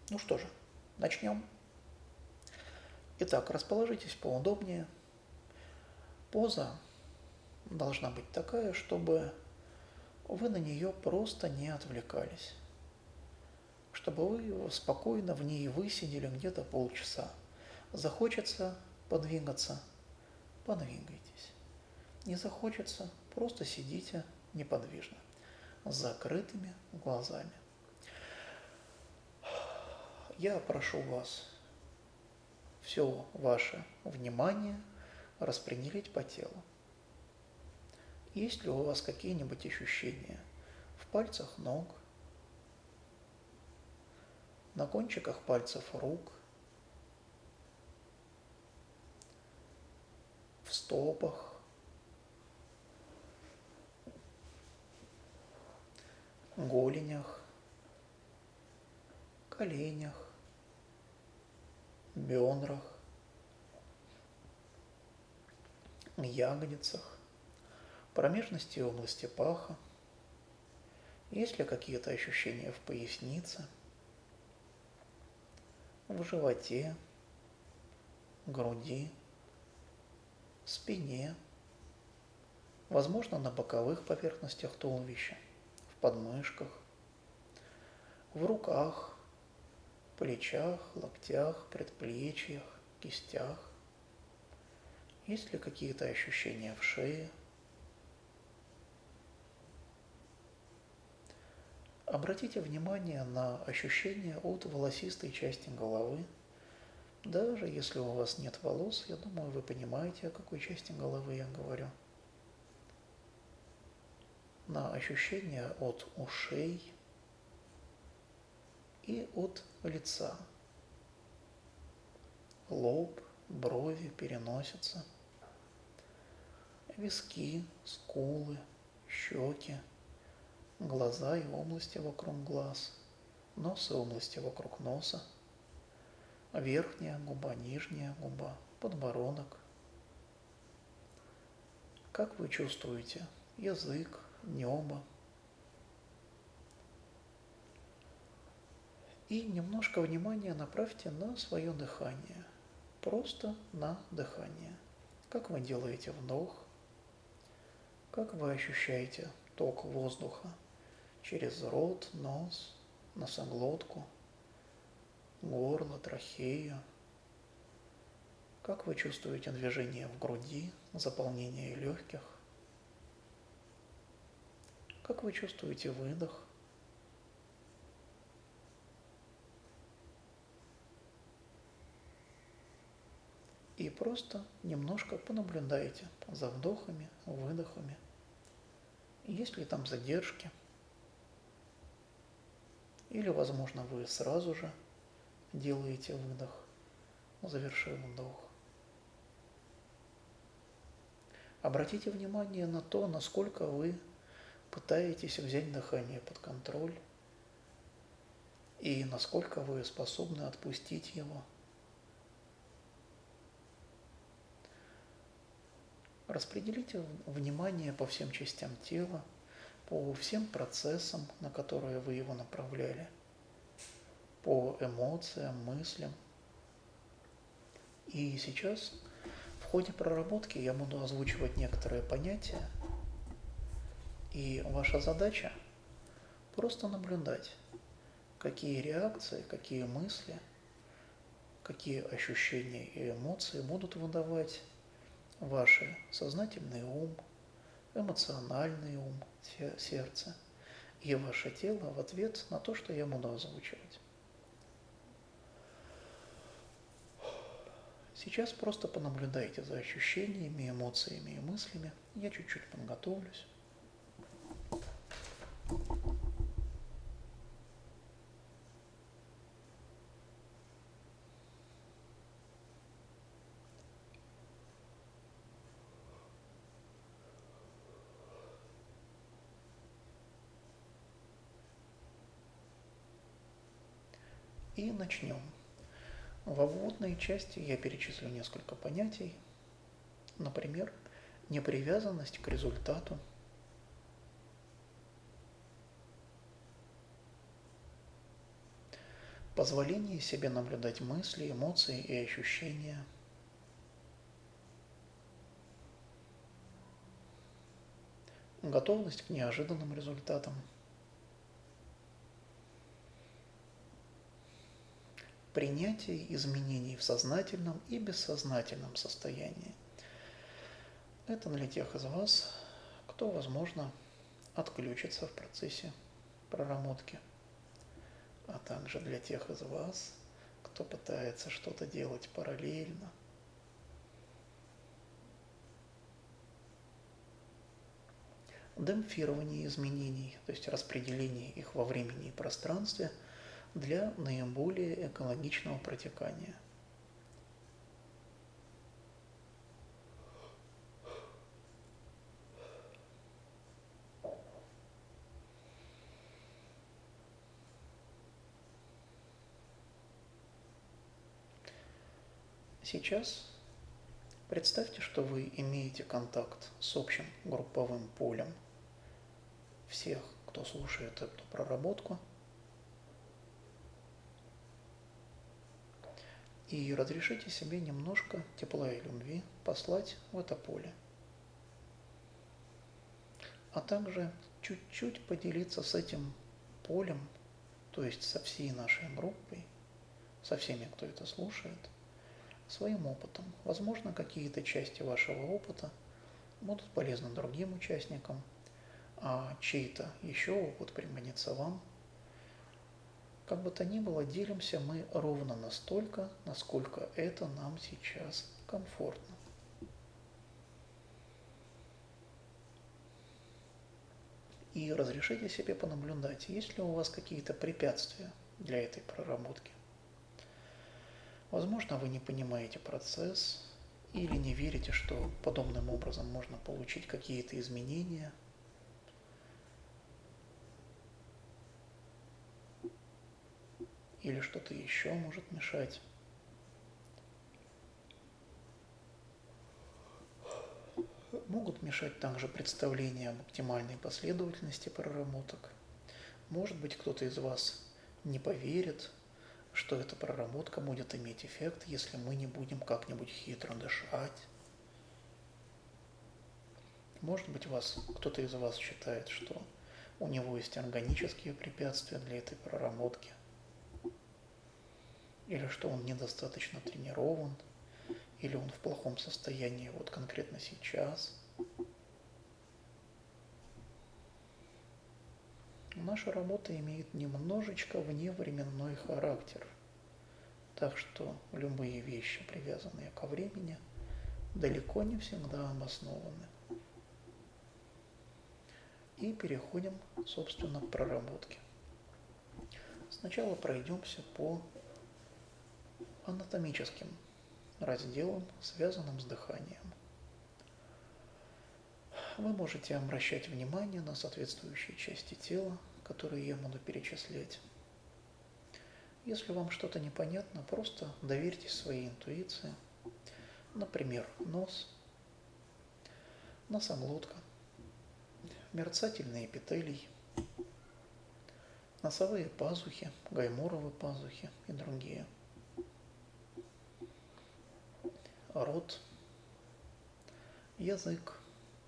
Ну что же, начнем. Итак, расположитесь поудобнее. Поза должна быть такая, чтобы вы на нее просто не отвлекались. Чтобы вы спокойно в ней высидели где-то полчаса. Захочется подвигаться, подвигайтесь. Не захочется, просто сидите неподвижно, с закрытыми глазами. Я прошу вас все ваше внимание распределить по телу. Есть ли у вас какие-нибудь ощущения в пальцах ног, на кончиках пальцев рук, в стопах, голенях, коленях, бедрах, ягодицах, промежности и области паха? Есть ли какие-то ощущения в пояснице, в животе, груди, спине, возможно, на боковых поверхностях туловища, в подмышках, в руках, плечах, локтях, предплечьях, кистях? Есть ли какие-то ощущения в шее? Обратите внимание на ощущения от волосистой части головы. Даже если у вас нет волос, я думаю, вы понимаете, о какой части головы я говорю. На ощущения от ушей и от лица. Лоб, брови, переносица, виски, скулы, щеки, глаза и области вокруг глаз, нос и области вокруг носа, верхняя губа, нижняя губа, подбородок. Как вы чувствуете язык, небо? И немножко внимания направьте на свое дыхание. Просто на дыхание. Как вы делаете вдох? Как вы ощущаете ток воздуха через рот, нос, носоглотку, горло, трахею? Как вы чувствуете движение в груди, заполнение легких? Как вы чувствуете выдох? И просто немножко понаблюдайте за вдохами, выдохами. Есть ли там задержки? Или, возможно, вы сразу же делаете выдох, завершив вдох. Обратите внимание на то, насколько вы пытаетесь взять дыхание под контроль и насколько вы способны отпустить его. Распределите внимание по всем частям тела, по всем процессам, на которые вы его направляли, по эмоциям, мыслям. И сейчас в ходе проработки я буду озвучивать некоторые понятия, и ваша задача просто наблюдать, какие реакции, какие мысли, какие ощущения и эмоции будут выдавать ваши сознательный ум, эмоциональный ум, сердце и ваше тело в ответ на то, что я буду озвучивать. Сейчас просто понаблюдайте за ощущениями, эмоциями и мыслями. Я чуть-чуть подготовлюсь. И начнем. Во вводной части я перечислю несколько понятий. Например, непривязанность к результату, Позволение себе наблюдать мысли, эмоции и ощущения. Готовность к неожиданным результатам. Принятие изменений в сознательном и бессознательном состоянии. Это для тех из вас, кто, возможно, отключится в процессе проработки, а также для тех из вас, кто пытается что-то делать параллельно. Демпфирование изменений, то есть распределение их во времени и пространстве для наиболее экологичного протекания. Сейчас представьте, что вы имеете контакт с общим групповым полем всех, кто слушает эту проработку, и разрешите себе немножко тепла и любви послать в это поле, а также чуть-чуть поделиться с этим полем, то есть со всей нашей группой, со всеми, кто это слушает, своим опытом. Возможно, какие-то части вашего опыта будут полезны другим участникам, а чей-то еще опыт пригодится вам. Как бы то ни было, делимся мы ровно настолько, насколько это нам сейчас комфортно. И разрешите себе понаблюдать, есть ли у вас какие-то препятствия для этой проработки. Возможно, вы не понимаете процесс или не верите, что подобным образом можно получить какие-то изменения. Или что-то еще может мешать. Могут мешать также представления об оптимальной последовательности проработок. Может быть, кто-то из вас не поверит, что эта проработка будет иметь эффект, если мы не будем как-нибудь хитро дышать. Может быть, кто-то из вас считает, что у него есть органические препятствия для этой проработки, или что он недостаточно тренирован, или он в плохом состоянии вот конкретно сейчас. Наша работа имеет немножечко вневременной характер, так что любые вещи, привязанные ко времени, далеко не всегда обоснованы. И переходим, собственно, к проработке. Сначала пройдемся по анатомическим разделам, связанным с дыханием. Вы можете обращать внимание на соответствующие части тела, которые я буду перечислять. Если вам что-то непонятно, просто доверьтесь своей интуиции. Например, нос, носоглотка, мерцательный эпителий, носовые пазухи, гайморовые пазухи и другие. Рот, язык,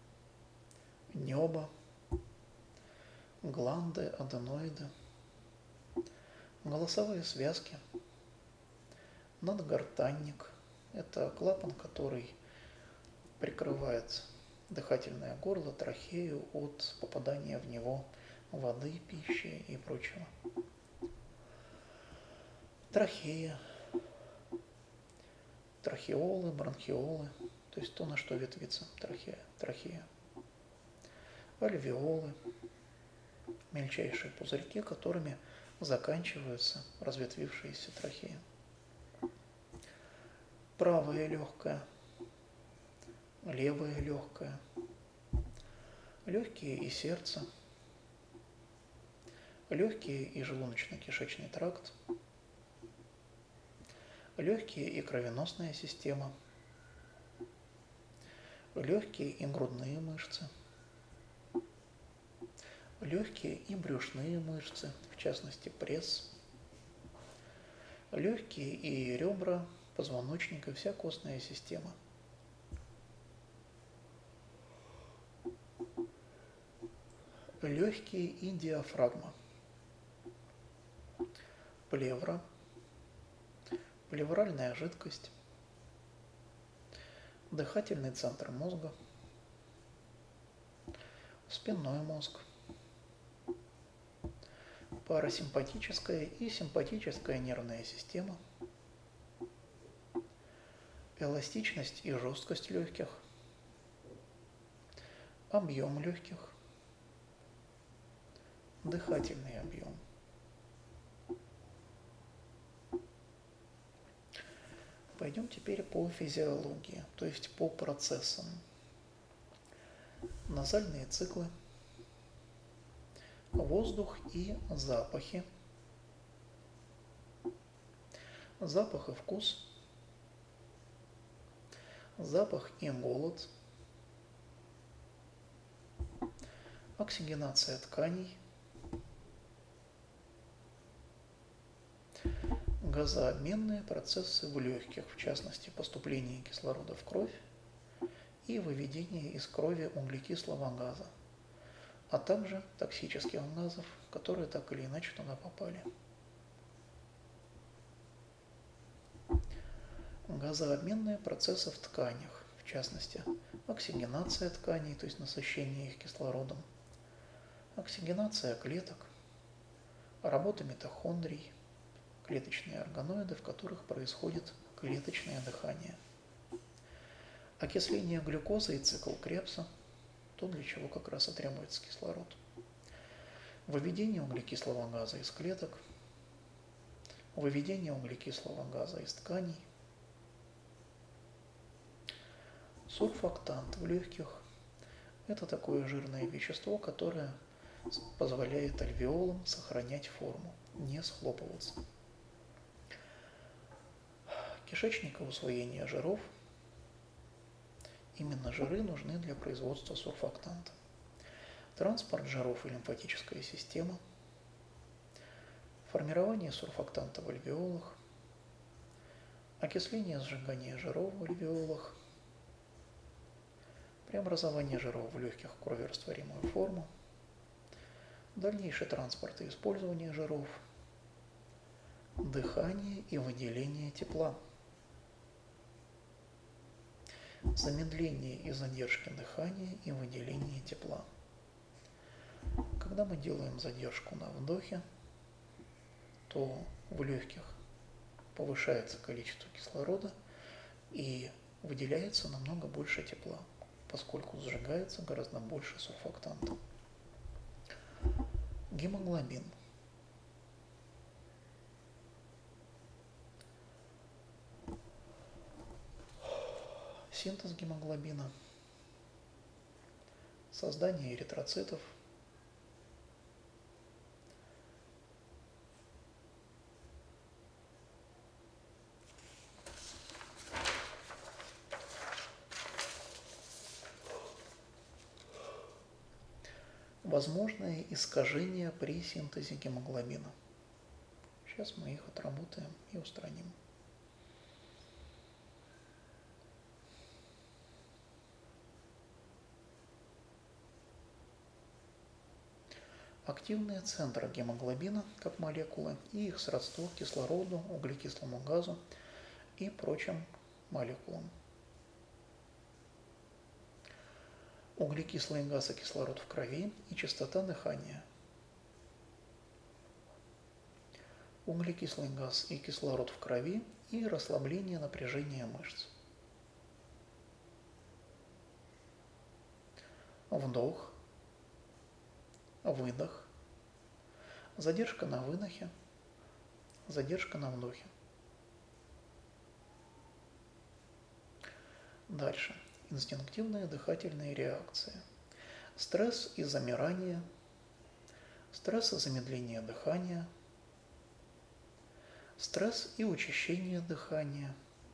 небо, гланды, аденоиды, голосовые связки, надгортанник – это клапан, который прикрывает дыхательное горло, трахею от попадания в него воды, пищи и прочего. Трахея, трахеолы, бронхиолы, то есть то, на что ветвится трахея. Альвеолы, мельчайшие пузырьки, которыми заканчиваются разветвившиеся трахеи. Правое легкое, левое легкое, легкие и сердце, легкие и желудочно-кишечный тракт, легкие и кровеносная система, легкие и грудные мышцы, легкие и брюшные мышцы, в частности пресс, Легкие и ребра, позвоночник и вся костная система. Легкие и диафрагма. Плевра, плевральная жидкость, дыхательный центр мозга, спинной мозг, парасимпатическая и симпатическая нервная система, эластичность и жесткость легких, объем легких, дыхательный объем. Пойдем теперь по физиологии, то есть по процессам. Назальные циклы, воздух и запахи, запах и вкус, запах и голод, оксигенация тканей, газообменные процессы в легких, в частности поступление кислорода в кровь и выведение из крови углекислого газа, а также токсических газов, которые так или иначе туда попали. Газообменные процессы в тканях, в частности оксигенация тканей, то есть насыщение их кислородом, оксигенация клеток, работа митохондрий, клеточные органоиды, в которых происходит клеточное дыхание, окисление глюкозы и цикл Кребса, то, для чего как раз и требуется кислород, выведение углекислого газа из клеток, выведение углекислого газа из тканей, сурфактант в легких – это такое жирное вещество, которое позволяет альвеолам сохранять форму, не схлопываться. Кишечник и усвоение жиров. Именно жиры нужны для производства сурфактанта. Транспорт жиров и лимфатическая система. Формирование сурфактанта в альвеолах. Окисление сжигания жиров в альвеолах. Преобразование жиров в легких в кроверастворимую форму. Дальнейший транспорт и использование жиров. Дыхание и выделение тепла. Замедление и задержки дыхания и выделение тепла. Когда мы делаем задержку на вдохе, то в легких повышается количество кислорода и выделяется намного больше тепла, поскольку сжигается гораздо больше сурфактанта. Гемоглобин. Синтез гемоглобина, создание эритроцитов, возможные искажения при синтезе гемоглобина. Сейчас мы их отработаем и устраним. Активные центры гемоглобина, как молекулы, и их сродство к кислороду, углекислому газу и прочим молекулам. Углекислый газ и кислород в крови и частота дыхания. Углекислый газ и кислород в крови и расслабление напряжения мышц. Вдох, выдох, задержка на выдохе, задержка на вдохе. Дальше. Инстинктивные дыхательные реакции. Стресс и замирание, стресс и замедление дыхания, стресс и учащение дыхания,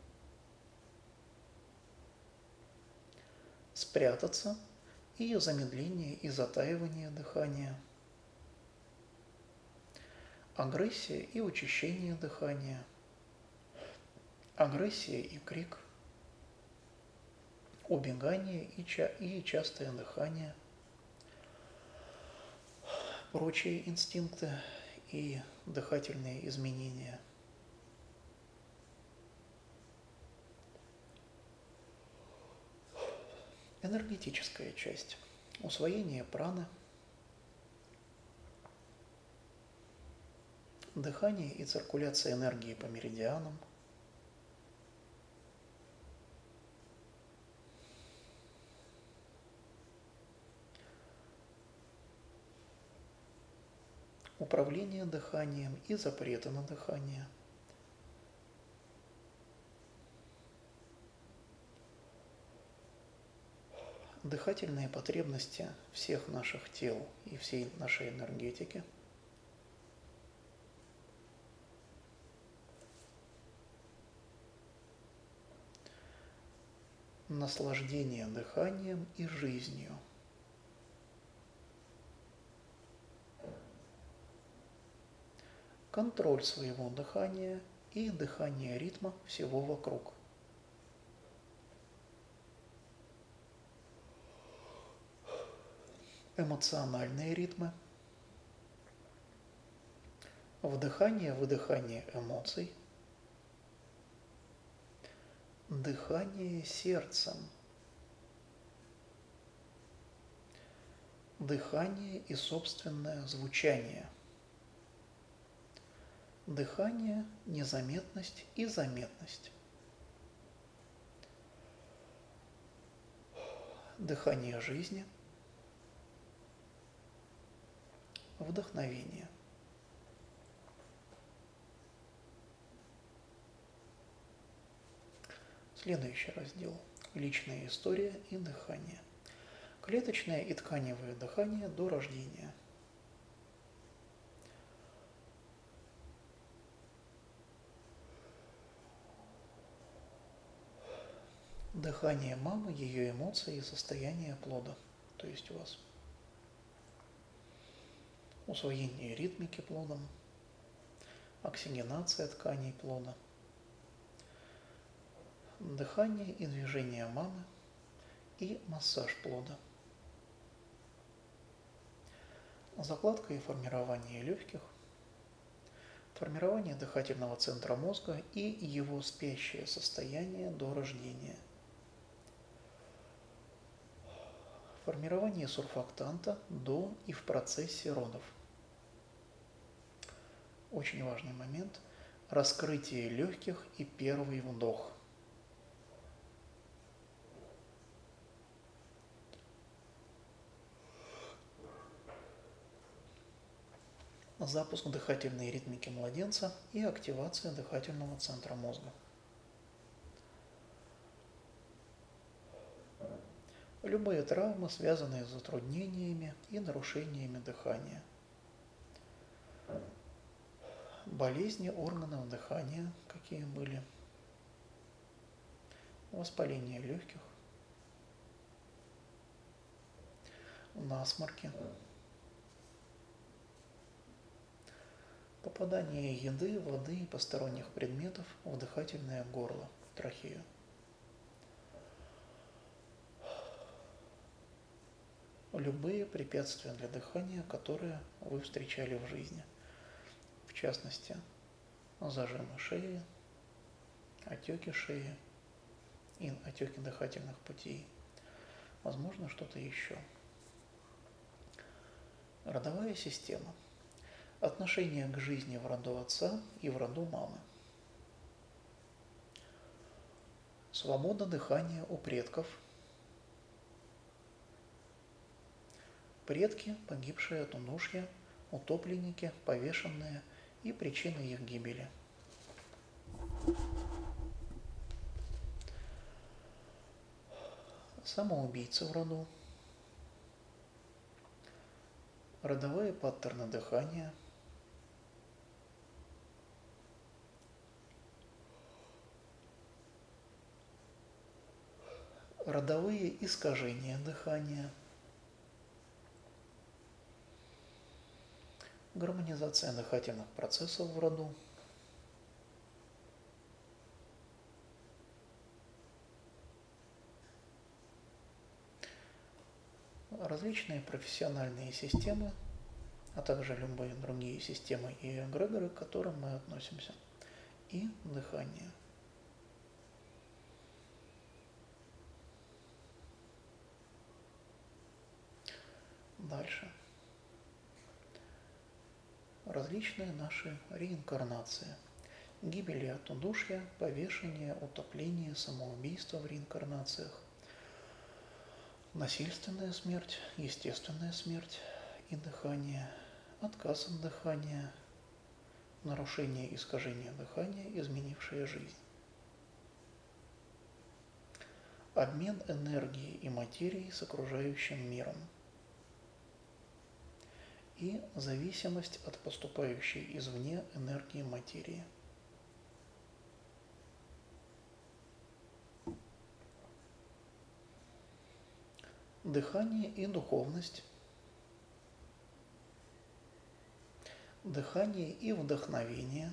спрятаться и замедление и затаивание дыхания, агрессия и учащение дыхания, агрессия и крик, убегание и частое дыхание, прочие инстинкты и дыхательные изменения. Энергетическая часть. Усвоение праны, дыхание и циркуляция энергии по меридианам, управление дыханием и запреты на дыхание, дыхательные потребности всех наших тел и всей нашей энергетики, наслаждение дыханием и жизнью, контроль своего дыхания и дыхание ритма всего вокруг. Эмоциональные ритмы, вдыхание-выдыхание эмоций, дыхание сердцем, дыхание и собственное звучание, дыхание, незаметность и заметность, дыхание жизни, вдохновение. Следующий раздел – личная история и дыхание. Клеточное и тканевое дыхание до рождения. Дыхание мамы, ее эмоции и состояние плода, то есть у вас. Усвоение ритмики плодом, оксигенация тканей плода, дыхание и движение мамы и массаж плода. Закладка и формирование легких, формирование дыхательного центра мозга и его спящее состояние до рождения. Формирование сурфактанта до и в процессе родов. Очень важный момент – раскрытие легких и первый вдох. Запуск дыхательной ритмики младенца и активация дыхательного центра мозга. Любые травмы, связанные с затруднениями и нарушениями дыхания. Болезни органов дыхания, какие были. Воспаление легких. Насморки. Попадание еды, воды и посторонних предметов в дыхательное горло, трахею. Любые препятствия для дыхания, которые вы встречали в жизни. В частности, зажимы шеи, отеки шеи и отеки дыхательных путей. Возможно, что-то еще. Родовая система. Отношение к жизни в роду отца и в роду мамы. Свобода дыхания у предков. Предки, погибшие от удушья, утопленники, повешенные и причины их гибели. Самоубийцы в роду. Родовые паттерны дыхания. Родовые искажения дыхания. Гармонизация дыхательных процессов в роду. различные профессиональные системы, а также любые другие системы и эгрегоры, к которым мы относимся, и дыхание. Дальше. Различные наши реинкарнации. Гибели от удушья, повешения, утопления, самоубийства в реинкарнациях, насильственная смерть, естественная смерть и дыхание, отказ от дыхания, нарушение искажения дыхания, изменившее жизнь. Обмен энергией и материей с окружающим миром. И зависимость от поступающей извне энергии материи. Дыхание и духовность. Дыхание и вдохновение.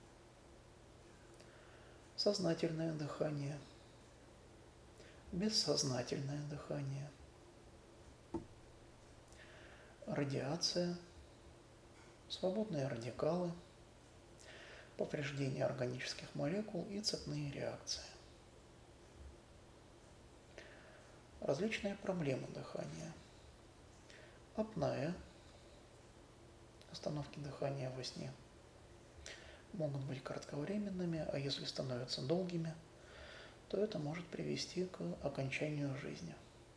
Сознательное дыхание. Бессознательное дыхание. Радиация, свободные радикалы, повреждение органических молекул и цепные реакции. Различные проблемы дыхания. Апноэ, остановки дыхания во сне, могут быть кратковременными, а если становятся долгими, то это может привести к окончанию жизни.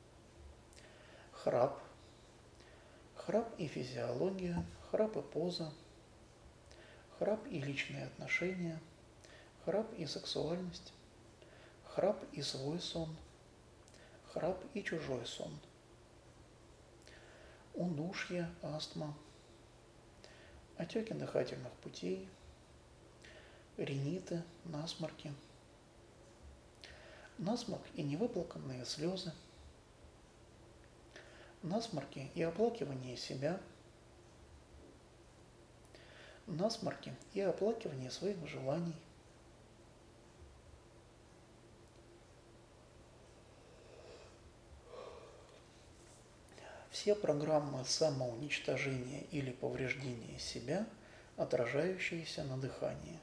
Храп. Храп и физиология, храп и поза, храп и личные отношения, храп и сексуальность, храп и свой сон, храп и чужой сон, удушье, астма, отеки дыхательных путей, риниты, насморки, насморк и невыплаканные слезы, насморки и оплакивание себя, насморки и оплакивание своих желаний, все программы самоуничтожения или повреждения себя, отражающиеся на дыхании.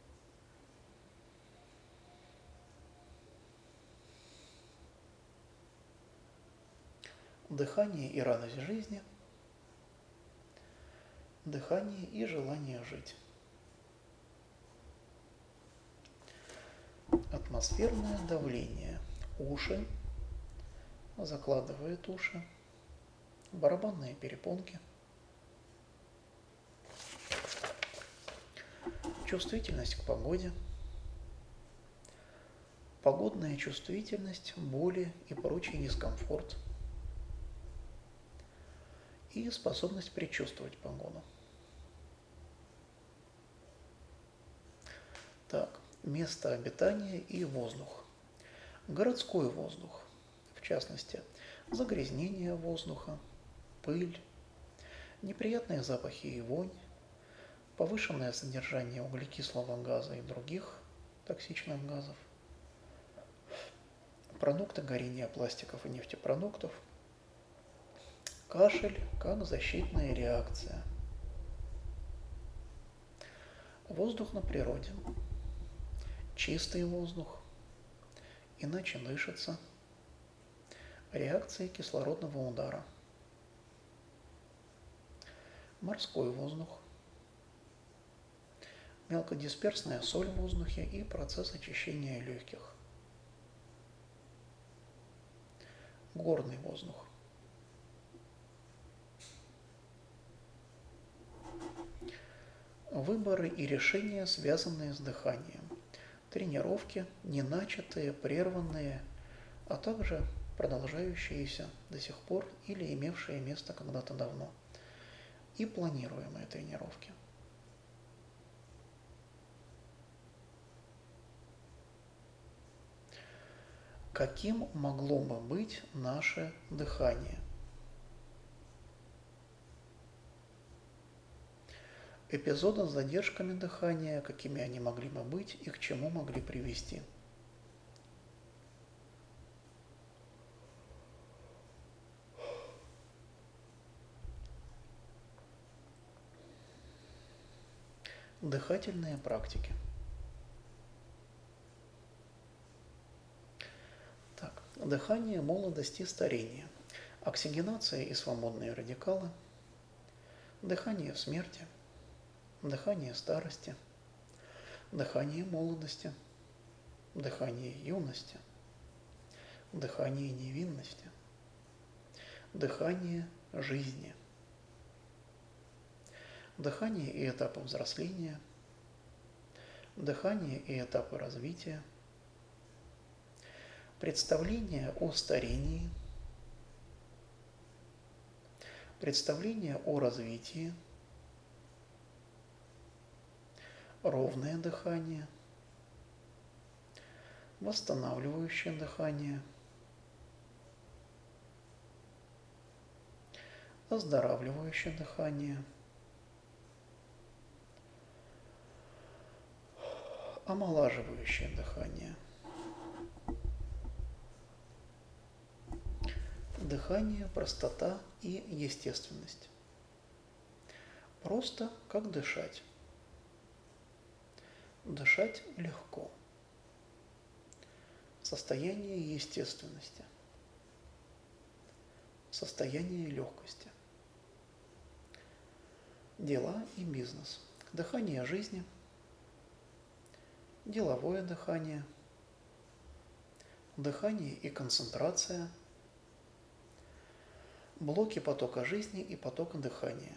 Дыхание и радость жизни, дыхание и желание жить. Атмосферное давление. Уши, закладывает уши, барабанные перепонки. Чувствительность к погоде. Погодная чувствительность, боли и прочий дискомфорт. И способность предчувствовать погоду. Так, место обитания и воздух. Городской воздух, в частности, загрязнение воздуха, пыль, неприятные запахи и вонь, повышенное содержание углекислого газа и других токсичных газов, продукты горения пластиков и нефтепродуктов, кашель как защитная реакция. Воздух на природе. Чистый воздух. Иначе дышится. Реакции кислородного удара. Морской воздух. Мелкодисперсная соль в воздухе и процесс очищения легких. Горный воздух. Выборы и решения, связанные с дыханием. Тренировки, неначатые, прерванные, а также продолжающиеся до сих пор или имевшие место когда-то давно. И планируемые тренировки. Каким могло бы быть наше дыхание? Эпизоды с задержками дыхания, какими они могли бы быть и к чему могли привести. Дыхательные практики. Так, дыхание молодости и старения. Оксигенация и свободные радикалы. Дыхание в смерти. Дыхание старости. Дыхание молодости. Дыхание юности. Дыхание невинности. Дыхание жизни. Дыхание и этапы взросления. Дыхание и этапы развития. Представление о старении. Представление о развитии. Ровное дыхание. Восстанавливающее дыхание. Оздоравливающее дыхание. Омолаживающее дыхание. Дыхание, простота и естественность. Просто как дышать. Дышать легко. Состояние естественности. Состояние легкости. Дела и бизнес. Дыхание жизни. Деловое дыхание. Дыхание и концентрация. Блоки потока жизни и потока дыхания.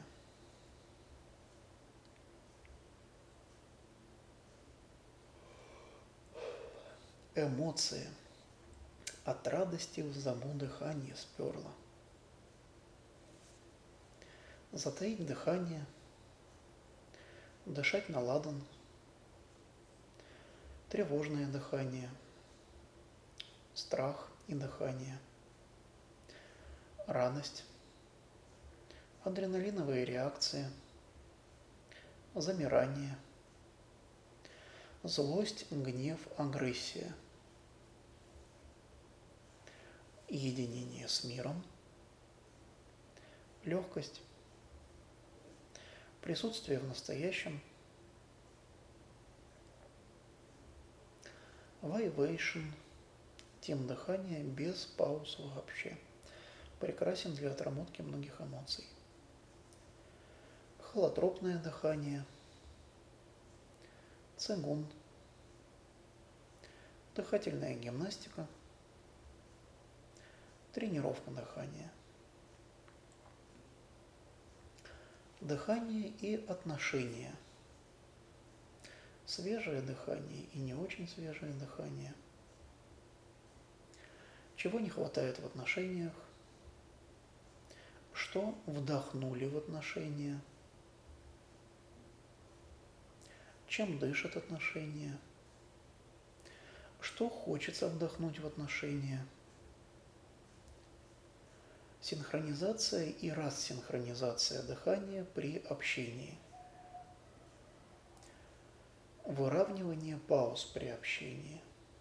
Эмоции. От радости в заму дыхание сперло. Затаить дыхание. Дышать на ладан. Тревожное дыхание. Страх и дыхание. Радость. Адреналиновые реакции. Замирание. Злость, гнев, агрессия. Единение с миром. Легкость. Присутствие в настоящем. Вайвейшн. Тем дыхания без пауз вообще. Прекрасен для отработки многих эмоций. Холотропное дыхание. Цигун. Дыхательная гимнастика. Тренировка дыхания. Дыхание и отношения. Свежее дыхание и не очень свежее дыхание. Чего не хватает в отношениях? Что вдохнули в отношения? Чем дышат отношения? Что хочется вдохнуть в отношения? Синхронизация и рассинхронизация дыхания при общении. Выравнивание пауз при общении.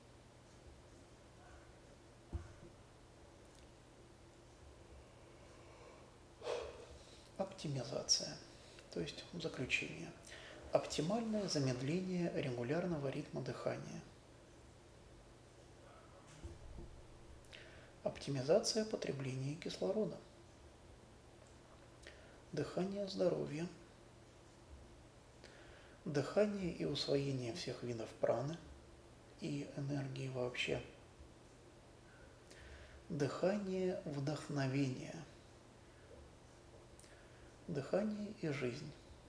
Оптимизация, то есть заключение. Оптимальное замедление регулярного ритма дыхания. Оптимизация потребления кислорода. Дыхание здоровья. Дыхание и усвоение всех видов праны и энергии вообще. Дыхание вдохновения. Дыхание и жизнь.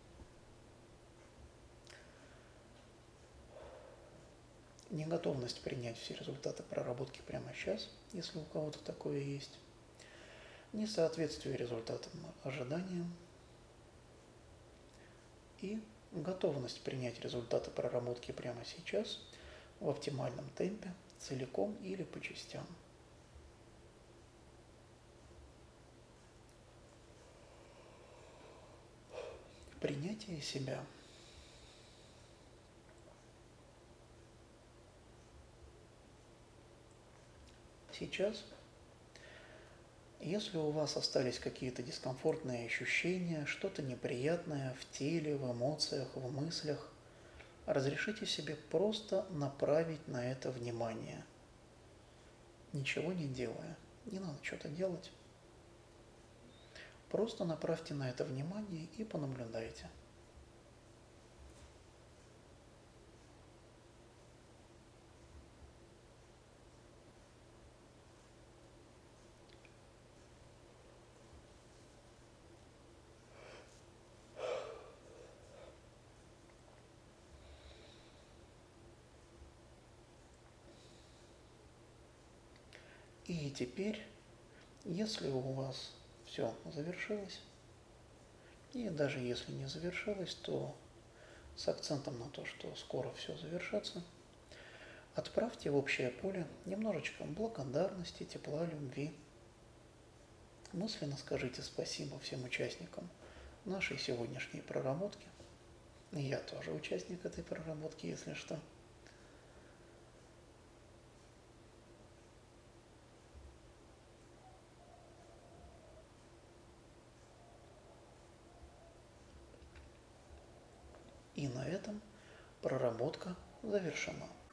Неготовность принять все результаты проработки прямо сейчас, если у кого-то такое есть. Несоответствие результатам ожиданиям. И готовность принять результаты проработки прямо сейчас в оптимальном темпе, целиком или по частям. Принятие себя. Сейчас Если у вас остались какие-то дискомфортные ощущения, что-то неприятное в теле, в эмоциях, в мыслях, разрешите себе просто направить на это внимание, ничего не делая. Не надо что-то делать. Просто направьте на это внимание и понаблюдайте. И теперь, если у вас все завершилось, и даже если не завершилось, то с акцентом на то, что скоро все завершится, отправьте в общее поле немножечко благодарности, тепла, любви. Мысленно скажите спасибо всем участникам нашей сегодняшней проработки. И я тоже участник этой проработки, если что. И на этом проработка завершена.